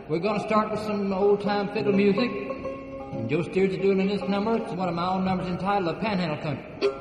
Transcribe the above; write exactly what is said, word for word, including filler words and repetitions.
We're going to start with some old-time fiddle music. And Joe Steers is doing this number. It's one of my own numbers entitled "The Panhandle Country."